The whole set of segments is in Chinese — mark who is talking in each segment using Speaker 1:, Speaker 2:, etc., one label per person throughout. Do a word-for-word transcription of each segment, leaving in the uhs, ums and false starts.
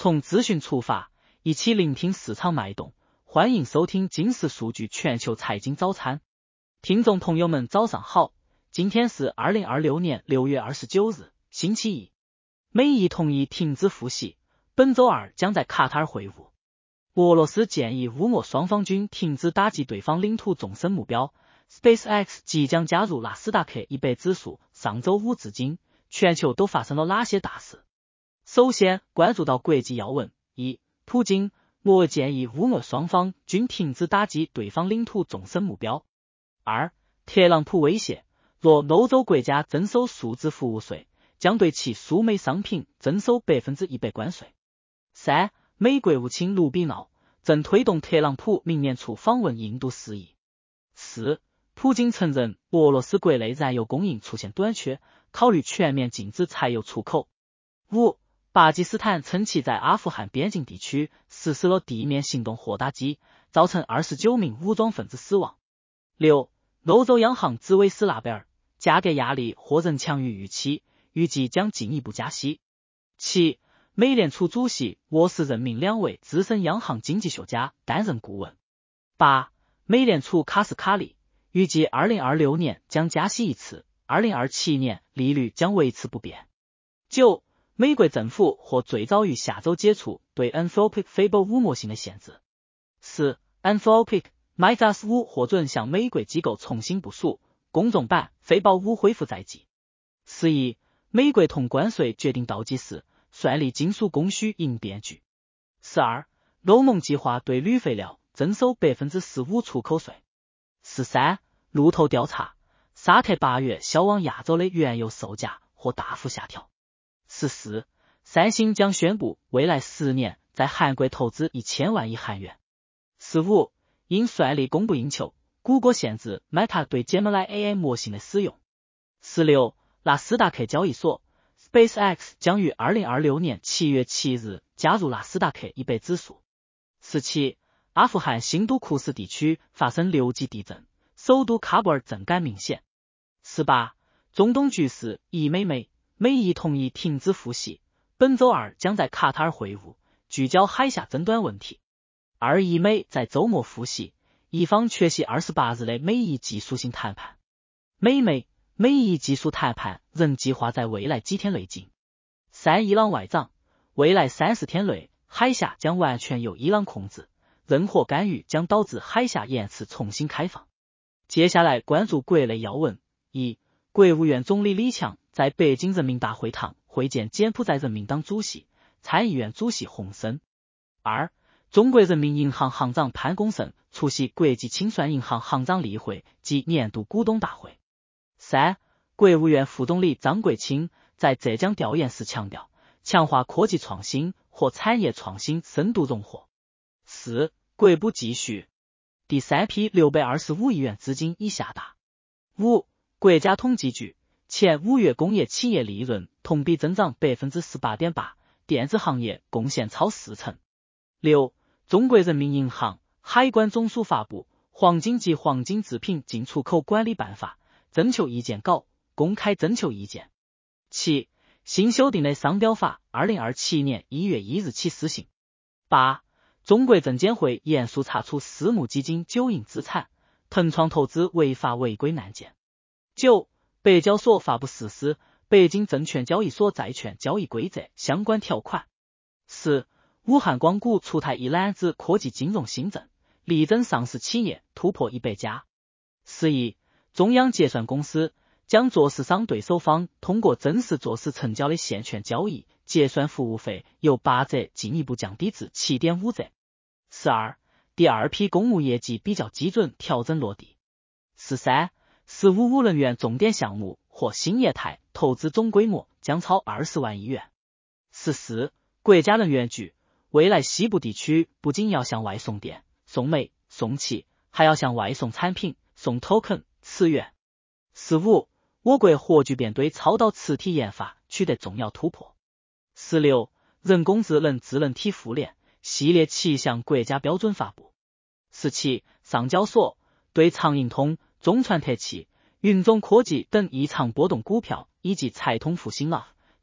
Speaker 1: 从资讯出发，一起聆听市场脉动。欢迎收听金石数据全球财经早餐。听众朋友们早上好，今天是二零二六年六月二十九日，星期一。美意同意停止复习，本周二将在卡塔尔会晤。俄罗斯建议乌俄双方军停止打击对方领土纵深目标。SpaceX 即将加入纳斯达克一百指数。上周五至今，全球都发生了哪些大事？首先关注到国际要闻：一、普京，俄建议乌俄双方均停止打击对方领土纵深目标。二、特朗普威胁，若欧洲国家征收数字服务税，将对其输美商品征收百分之一百关税。三、美国务卿卢比奥正推动特朗普明年初访问印度事宜。四、普京承认俄罗斯国内燃油供应出现短缺，考虑全面禁止柴油出口。五、巴基斯坦称其在阿富汗边境地区实施了地面行动轰打机，造成二十九名武装分子死亡。六、欧洲央行紫薇斯纳贝尔，价格压力或仍强于预期，预计将进一步加息。七、美联储主席沃斯任命两位资深央行经济学家担任顾问。八、美联储卡斯卡利预计二零二六年将加息一次，二零二七年利率将维持不变。九、美国政府或最早于下周解除对 Anthropic Fable 五模型的限制。四、Anthropic Mythos 五获准向美国机构重新部署，公众版飞豹五恢复在即。四一、美国同关税决定倒计时，算力金属供需迎变局。四二、欧盟计划对铝废料征收 百分之十五 出口税。四三、路透调查，沙特八月销往亚洲的原油售价或大幅下调。四四、三星将宣布未来十年在韩国投资一千万亿韩元。四五、因算力供不应求，谷歌限制 Meta 对 Gemini A I 模型的使用。四六、纳斯达克交易所 SpaceX 将于二零二六年七月七日加入纳斯达克一百指数。四七、阿富汗新都库斯地区发生六级地震，首都喀布尔震感明显。四八、中东局势以美美，美意同意停止复习，本周二将在卡塔尔会晤，聚焦海峡争端问题。二意美在周末复习，一方缺席二十八日的美意技术性谈判。美美美意技术谈判仍计划在未来几天内进。三、伊朗外长，未来三十天内海峡将完全由伊朗控制，任何干预将导致海峡延迟重新开放。接下来关注国内要闻：一、国务院总理李强在北京人民大会堂会见柬埔寨人民党主席、参议院主席洪森。二、中国人民银行行长潘功胜出席国际清算银行行长例会及年度股东大会。三、国务院副总理张国清在浙江调研时强调，强化科技创新和产业创新深度融合。四、国补继续，第三批六百二十五亿元资金已下达。五、国家统计局前五月工业企业利润同比增长 百分之十八点八， 电子行业贡献超四成。六、中国人民银行、海关总署发布《黄金及黄金制品进出口管理办法》征求意见稿，公开征求意见。七、新修订的商标法二零二七年一月一日起施行。八、中国证监会严肃查处私募基金九亿资产，腾创投资违法违规案件。九、北交所发布实施《北京证券交易所债券交易规则》相关条款。十、武汉光谷出台一揽子科技金融新政，力争上市企业突破一百家。十一、中央结算公司将做市商对手方通过真实做市成交的现券交易结算服务费由八折进一步降低至 七点五折。十二、第二批公务业绩比较基准调整落地。十三、十五五能源重点项目或新业态投资总规模将超二十万亿元。十四、国家能源局未来西部地区不仅要向外送电、送煤、送气，还要向外送产品、送 token、磁源。十五、我国核聚变堆超导磁体研发取得重要突破。十六、人工智能智能体互联系列七项国家标准发布。十七、上交所对长盈通、中传特气、云中科技等异常波动股票以及财通复兴了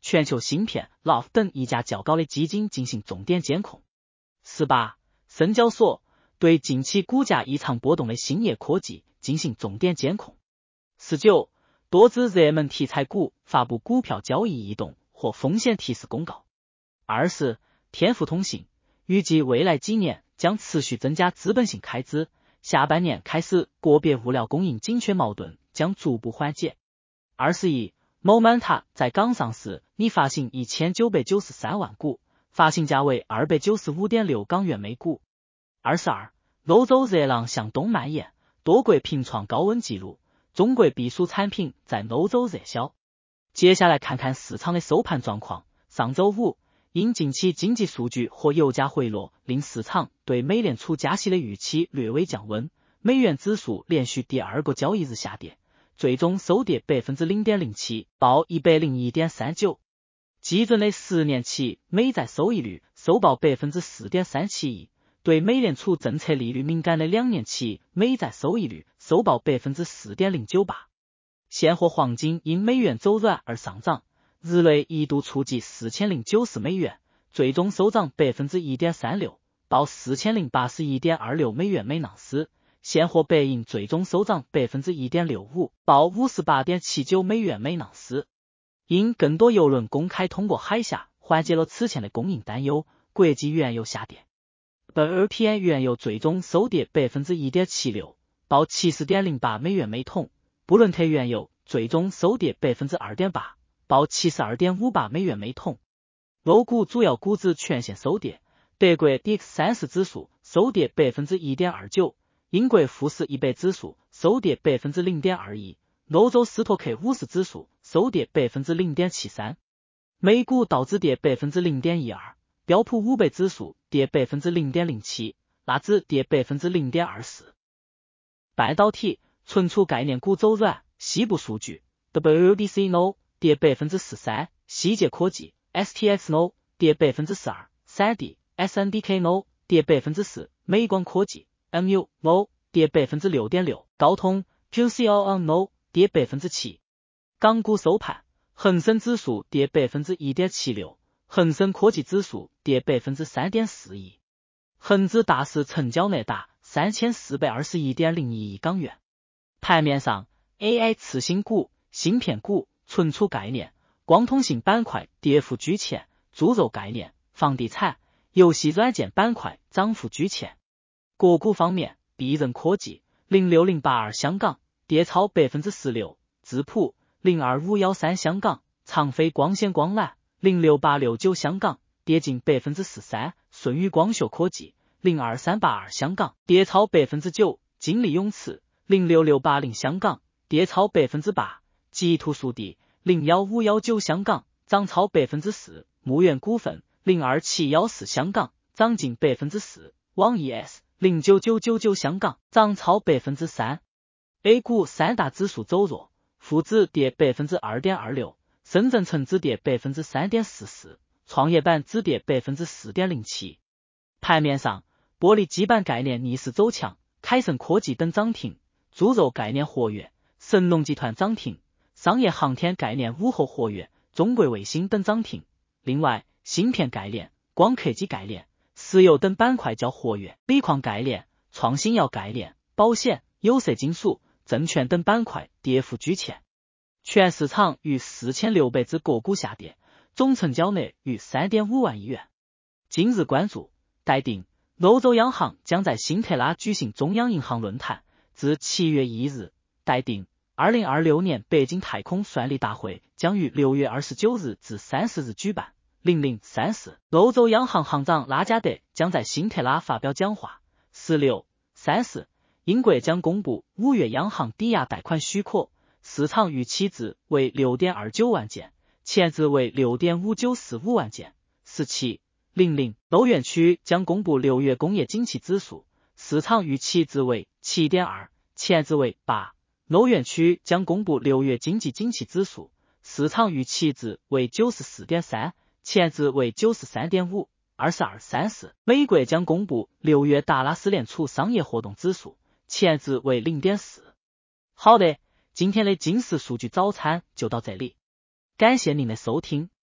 Speaker 1: 全球芯片、L O F 等一家较高的基金进行重点监控。十八、深交所对近期股价异常波动的兴业科技进行重点监控。十九、多只热门题材股发布股票交易异动或风险提示公告。二是天富通信预计未来几年将持续增加资本性开支，下半年开始个别物料供应紧缺矛盾将逐步缓解。二十一、Momenta 在港上市拟发行一千九百九十三万股，发行价为 二百九十五点六港元每股。二十二、欧洲热浪向东蔓延，多国频创高温纪录，中国避暑产品在欧洲热销。接下来看看市场的收盘状况。上周五，因近期经济数据和油价回落，令市场对美联储加息的预期略微降温，美元指数连续第二个交易日下跌，最终收跌 百分之零点零七， 报 一百零一点三九。基准的十年期美债收益率收报 百分之四点三七一，对美联储政策利率敏感的两年期美债收益率收报 百分之四点零九八。现货黄金因美元走软而上涨，日内一度触及四千零九十美元，最终收涨 百分之一点三六， 报 四千零八十一点二六美元每盎司。现货白银最终收涨 百分之一点六五， 报 五十八点七九美元每盎司。因更多油轮公开通过海峡，缓解了此前的供应担忧，国际原油下跌。W T I 原油最终收跌 百分之一点七六， 报 七十点零八美元每桶。布伦特原油最终收跌 百分之二点八， 报 七十二点五八美元每桶。欧股主要股指全线收跌，德国 D X 三十 指数收跌 百分之一点二九， 英国富时一百指数收跌 百分之零点二一， 欧洲斯托克五十指数收跌 百分之零点七三。美股道指跌 百分之零点一二， 标普五百指数跌 百分之零点零七， 纳指跌 百分之零点二四。半导体存储概念股走软，西部数据 W D C No 跌 百分之四十三， 希捷科技 S T X No 跌 百分之十二， 三 D S N D K No 跌 百分之四， 美光科技 M U No 跌 百分之六点六， 高通 Q C O N No 跌 百分之七。 港股收盘，恒生指数跌 百分之一点七六， 恒生科技指数跌 百分之三点四一。恒指大市成交额达 三千四百二十一点零一亿港元。盘面上 A I 次新股、芯片股、存储概念、光通信板块跌幅居前，猪肉概念、房地产、游戏软件板块涨幅居前。个股方面，必任科技零六零八二香港跌超 百分之十六， 智谱零二五一三香港、长飞光纤光缆零六八六九香港跌近 百分之十三， 舜宇光学科技零二三八二香港跌超 百分之九， 金利永磁零六六八零香港跌超 百分之八， 极图数地零一五一九香港涨超 百分之四， 牧原股份零二七一四香港涨近 百分之四， 网易 S 零九九九九香港涨超 百分之三。 A 股三大指数走弱，沪指跌 百分之二点二六， 深圳成指跌 百分之三点四四， 创业板指跌 百分之四点零七。 盘面上，玻璃基板概念逆势走强，凯盛科技等涨停，猪肉概念活跃，神龙集团涨停，商业航天概念午后活跃，中国卫星等涨停。另外，芯片概念、光刻机概念、石油等板块较活跃，锂矿概念、创新药概念、保险、有色金属、证券等板块跌幅居前。全市场逾四千六百只个股下跌，总成交额逾 三点五万亿元。今日关注，待定，欧洲央行将在辛特拉举行中央银行论坛，至七月一日。待定，二零二六年北京太空算力大会将于六月二十九日至三十日举办。零零三四，欧洲央行行长拉加德将在辛特拉发表讲话。十六三十，英国将公布五月央行抵押贷款许可，市场预期值为 六点二九万件，前值为 六点五九四五万件。十七零零，欧元区将公布六月工业景气指数，市场预期值为 七点二， 前值为八。欧元区将公布六月经济景气指数，市场预期值为 九十四点三，前值为 九十三点五。 二十二三十，美国将公布六月达拉斯联储商业活动指数，前值为 零点四。 好的，今天的金石数据早餐就到这里，感谢您的收听。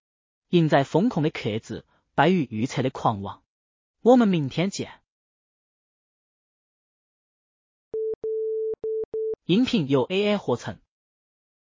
Speaker 1: 赢在风控的克制，败于预测的狂妄。我们明天见。音频由 A I 合成。